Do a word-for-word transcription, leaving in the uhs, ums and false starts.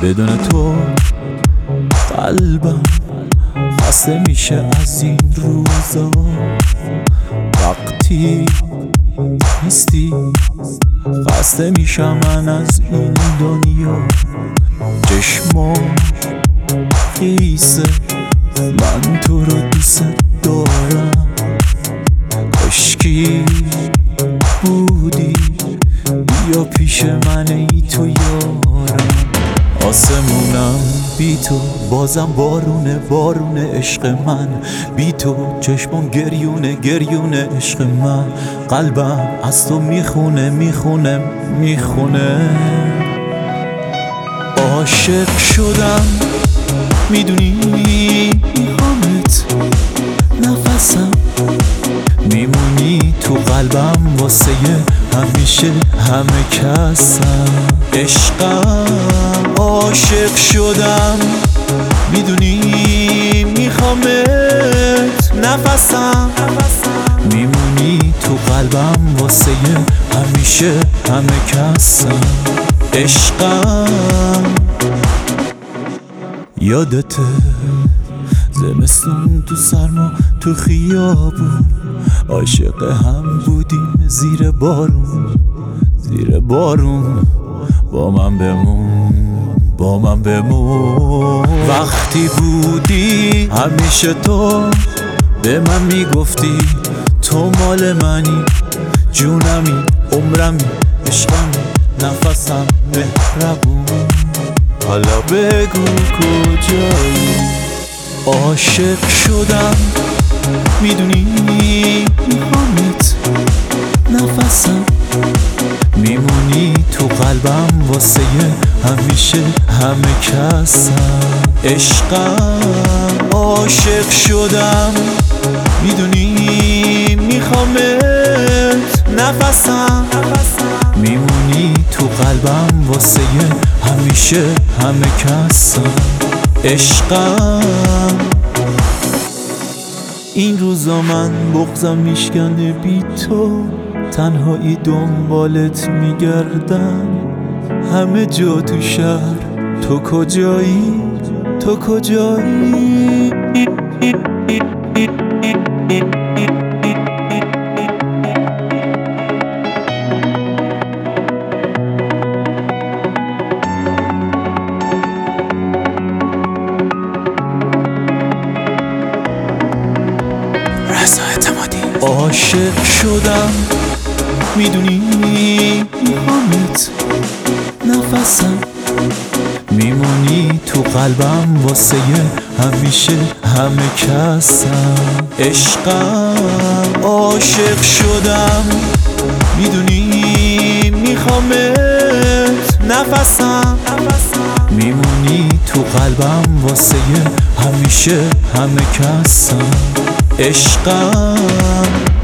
بدون تو قلبم خسته میشه از این روزا. وقتی نیستی خسته میشم من از این دنیا. چشمام خیسه من تو رو دوست دارم. کاشکی بودی بیا پیش من ای تو یارم. آسمونم بی تو بازم بارونه بارونه عشق من. بی تو چشمم گریونه گریونه عشق من. قلبم از تو میخونه میخونه میخونه. عاشق شدم میدونی میخوامت نفسم. میمونی تو قلبم واسه همیشه همه کسم. عشقم عاشق شدم میدونی میخوامت نفسم. میمونی تو قلبم واسه همیشه همه کسم. عشقم یادته زمستون تو سرما تو خیابون عاشق هم بودیم زیر بارون زیر بارون. با من بمون با من بمون. وقتی بودی همیشه تو به من میگفتی تو مال منی جونمی عمرمی عشقمی نفسم مهربون. حالا بگو کجایی. عاشق شدم میدونی میخوامت نفسم. میمونی تو قلبم واسه همیشه همه کسم. عشقم عاشق شدم میدونی میخوامت نفسم. میمونی تو قلبم واسه همیشه همه کسم. عشقم این روزا من بغضم میشکنه بی تو. تنهایی دنبالت میگردم همه جا تو شهر. تو کجایی تو کجایی. عاشق شدم میدونی میخوامت نفسم. میمونی تو قلبم واسه همیشه همه کسم. عشقم عاشق شدم میدونی میخوامت نفسم. میمونی تو قلبم واسه همیشه همه کسم. عشقم